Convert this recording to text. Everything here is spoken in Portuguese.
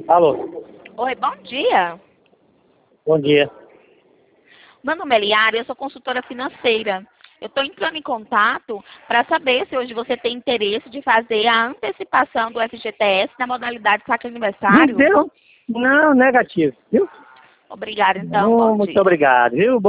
Alô, Oi, bom dia. bom dia. Meu nome é Liara, eu sou consultora financeira. Eu estou entrando em contato para saber se hoje você tem interesse de fazer a antecipação do FGTS na modalidade saque aniversário. Não, negativo, viu? Obrigada, então. Não, Bom muito dia. obrigado, viu?